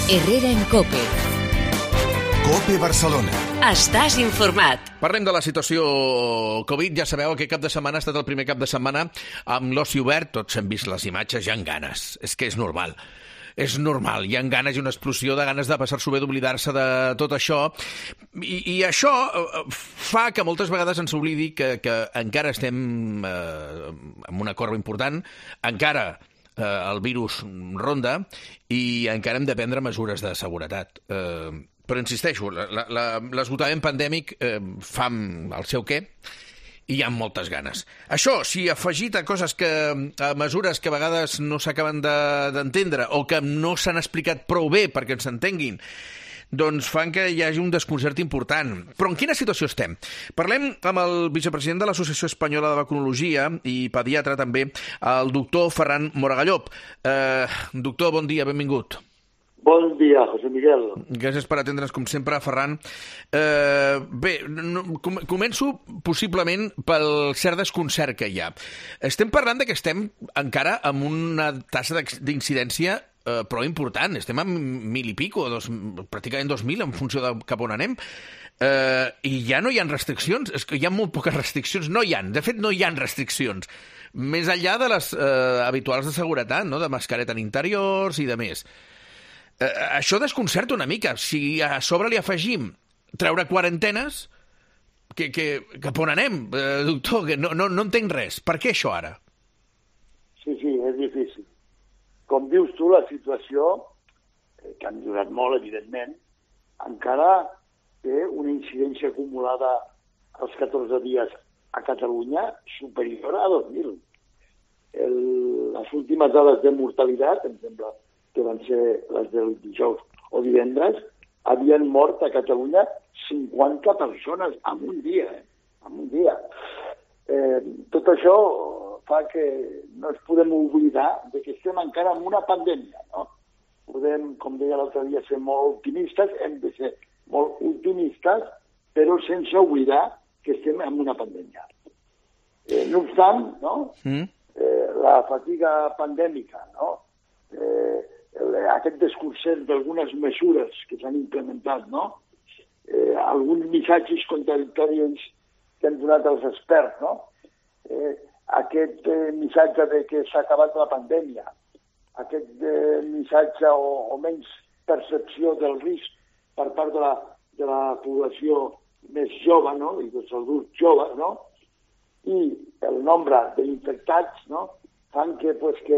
Herrera en COPE. COPE Barcelona. Estàs informat. Parlem de la situació Covid. Ja sabeu, aquest cap de setmana ha estat el primer cap de setmana amb l'oci obert. Tots hem vist les imatges, hi ha ganes. És que és normal. És normal, hi ha ganes i una explosió de ganes de passar-s'ho bé, d'oblidar-se de tot això. I això fa que moltes vegades ens oblidi que encara estem en una corba important, encara el virus ronda i encara hem de prendre mesures de seguretat. Però insisteixo, l'esgotament pandèmic fa el seu què i hi ha moltes ganes. Això, si afegit a mesures que a vegades no s'acaben d'entendre o que no s'han explicat prou bé perquè ens entenguin, doncs fan que hi hagi un desconcert important. Però en quina situació estem? Parlem amb el vicepresident de l'Associació Espanyola de Vacunologia i pediatre també, el doctor Ferran Moragallop. Doctor, bon dia, benvingut. Bon dia, José Miguel. Gràcies per atendre'ns, com sempre, Ferran. Bé, començo possiblement pel cert desconcert que hi ha. Estem parlant que estem encara amb una tassa d'incidència prou important. Estem a 1.000 i pico, pràcticament 2.000, en funció de cap on anem. I ja no hi ha restriccions. És que hi ha molt poques restriccions. No hi ha. De fet, no hi ha restriccions. Més enllà de les habituals de seguretat, no? De mascareta en interiors i de més. Això desconcerta una mica. Si a sobre li afegim treure quarantenes, cap on anem, doctor? Que no entenc res. Per què això ara? Sí, és difícil. Com dius tu, la situació, que ha millorat molt, evidentment, encara té una incidència acumulada als 14 dies a Catalunya superior a 2.000. Les últimes dades de mortalitat, em sembla que van ser les del dijous o divendres, havien mort a Catalunya 50 persones en un dia. En un dia. Tot això fa que no ens podem oblidar de que estem encara en una pandèmia, no? Podem, com deia l'altre dia, ser molt optimistes, hem de ser molt optimistes, però sense oblidar que estem en una pandèmia. No obstant, no? La fatiga pandèmica, no? Aquest desconcert d'algunes mesures que s'han implementat, no? Alguns missatges contradictoris que han donat els experts, no? Aquest missatge de que s'ha acabat la pandèmia, aquest missatge o menys percepció del risc per part de la població més jove, no? I dels adults joves, no? I el nombre d'infectats, no? Fan que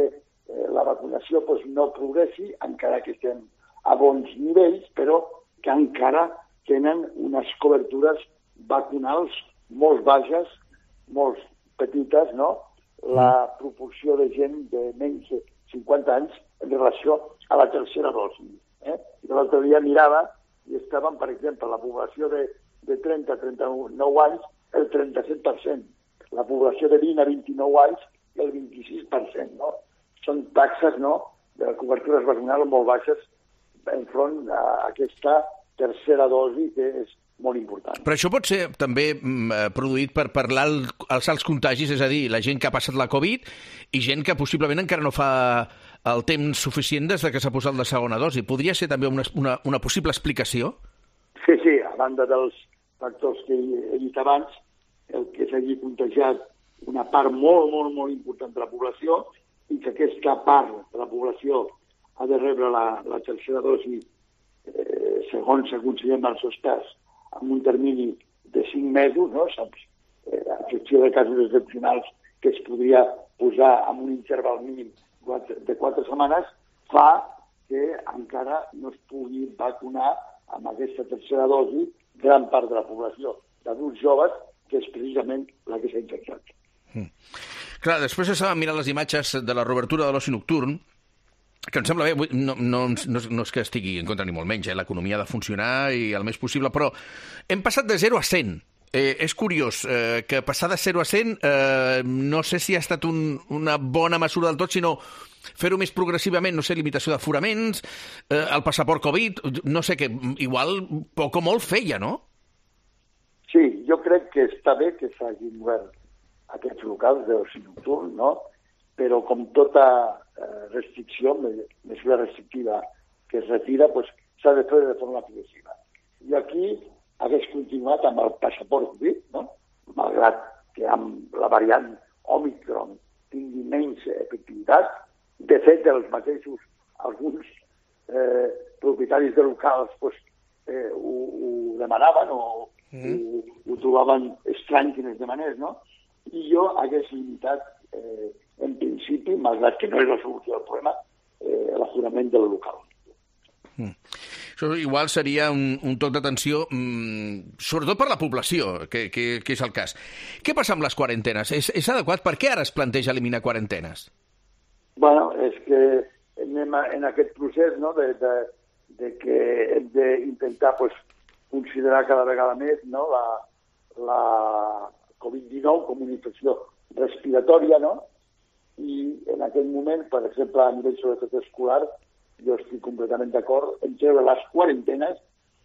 la vacunació no progressi, encara que estem a bons nivells, però que encara tenen unes cobertures vacunals molt baixes, molt petites, no? La proporció de gent de menys de 50 anys en relació a la tercera dosi. L'altre dia mirava i estaven, per exemple, la població de 30 a 39 anys, el 37%. La població de 20 a 29 anys, el 26%, no? Són taxes, no?, de cobertures vacunals molt baixes enfront a aquesta tercera dosi, que és molt important. Però això pot ser també produït per els alts contagis, és a dir, la gent que ha passat la Covid i gent que possiblement encara no fa el temps suficient des que s'ha posat la segona dosi. Podria ser també una possible explicació? Sí, a banda dels factors que he dit abans, el que s'hagi contagiat una part molt, molt, molt important de la població i que aquesta part de la població ha de rebre la tercera dosi, segons aconsellem els experts, en un termini de 5 mesos, no? A excepció de casos excepcionals que es podria posar en un interval mínim de 4 setmanes, fa que encara no es pugui vacunar amb aquesta tercera dosi gran part de la població d'adults joves, que és precisament la que s'ha infectat. Clar, després estàvem mirant les imatges de la reobertura de l'oci nocturn, que em sembla bé, no és que estigui en contra ni molt menys, l'economia ha de funcionar i el més possible, però hem passat de 0 a 100. És curiós que passar de 0 a 100 no sé si ha estat una bona mesura del tot, sinó fer-ho més progressivament, no sé, limitació d'aforaments, el passaport Covid, no sé què, igual poc o molt feia, no? Sí, jo crec que està bé que s'hagin obert aquests locals d'oci nocturn, no? Però com tota restricció, mesura restrictiva que es retira, pues, s'ha de fer de forma progressiva. I aquí hagués continuat amb el passaport Covid, no? Malgrat que amb la variant Omicron tingui menys efectivitat. De fet, els mateixos, alguns propietaris de locals pues, ho demanaven o ho trobaven estrany que es demanés, no? I jo hagués limitat, en principi, malgrat que no és la solució del problema, l'aforament del local. Això igual seria un toc d'atenció, sobretot per la població, que és el cas. Què passa amb les quarantenes? És adequat? Per què ara es planteja eliminar quarantenes? Bueno, és que anem en aquest procés, no?, de que hem d'intentar pues, considerar cada vegada més, no?, la Covid-19 com una infecció respiratòria, no? I en aquest moment, per exemple, a nivell sobretot escolar, jo estic completament d'acord en treure les quarantenes,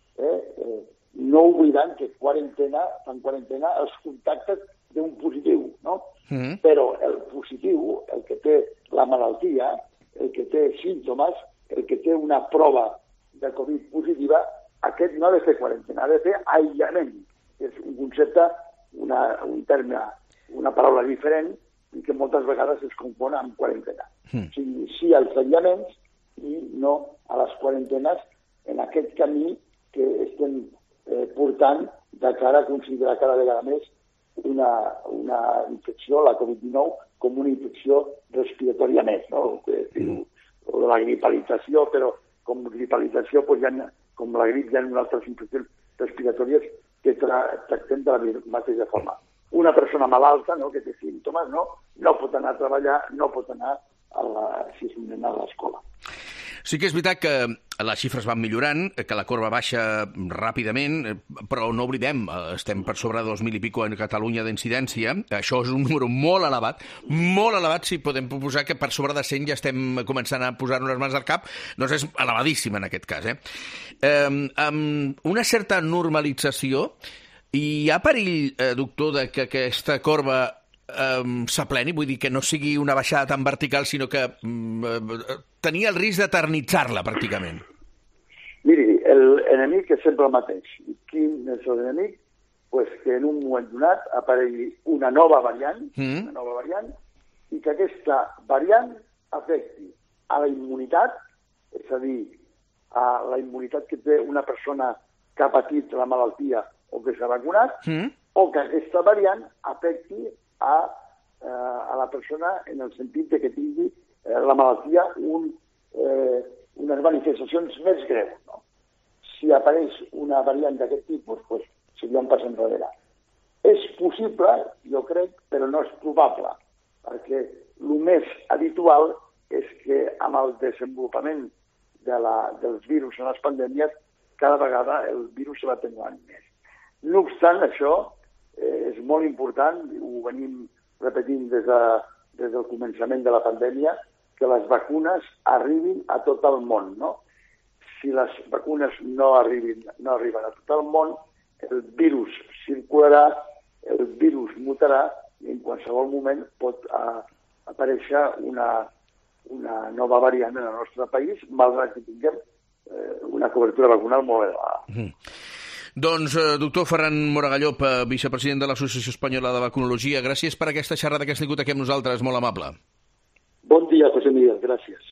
no oblidant que fan quarantena els contactes d'un positiu, no? Però el positiu, el que té la malaltia, el que té símptomes, el que té una prova de Covid positiva, aquest no ha de fer quarantena, ha de fer aïllament. És un concepte, un terme, una paraula diferent i que moltes vegades es confon amb quarantena. O sigui, sí als aïllaments i no a les quarantenes en aquest camí que estem portant de cara a considerar cada vegada més una infecció, la Covid-19, com una infecció respiratòria més, no? O de la gripalització, però com gripalització, pues, com la grip, hi ha altres infeccions respiratòries que tractem de la mateixa forma. Una persona malalta, no?, que té símptomes, no pot anar a treballar, no pot anar si és un nen a l'escola. Sí que és veritat que les xifres van millorant, que la corba baixa ràpidament, però no oblidem, estem per sobre de 2.000 i pico en Catalunya d'incidència. Això és un número molt elevat, si podem proposar que per sobre de 100 ja estem començant a posar-nos les mans al cap, doncs és elevadíssim en aquest cas. Amb una certa normalització, hi ha perill, doctor, de que aquesta corba s'apleni, vull dir que no sigui una baixada tan vertical, sinó que tenia el risc d'eternitzar-la, pràcticament. Miri, l'enemic és sempre el mateix. Quin és l'enemic? Pues que en un moment donat aparegui una nova variant, i que aquesta variant afecti a la immunitat, és a dir, a la immunitat que té una persona que ha patit la malaltia o que s'ha vacunat, o que aquesta variant afecti a la persona en el sentit de que tingui la malaltia unes manifestacions més greus. No? Si apareix una variant d'aquest tipus, pues, seria un pas enrere. És possible, jo crec, però no és probable, perquè el més habitual és que amb el desenvolupament dels virus en les pandèmies, cada vegada el virus se va atenuant més. No obstant això, és molt important, ho venim repetint des del començament de la pandèmia, que les vacunes arribin a tot el món, no? Si les vacunes no arriben a tot el món, el virus circularà, el virus mutarà i en qualsevol moment pot aparèixer una nova variant en el nostre país, malgrat que tinguem una cobertura vacunal molt elevada. Doncs, doctor Ferran Moragallop, vicepresident de l'Associació Espanyola de Vacunologia, gràcies per aquesta xerrada que has tingut aquí amb nosaltres, molt amable. Bon dia, José Miguel, gràcies.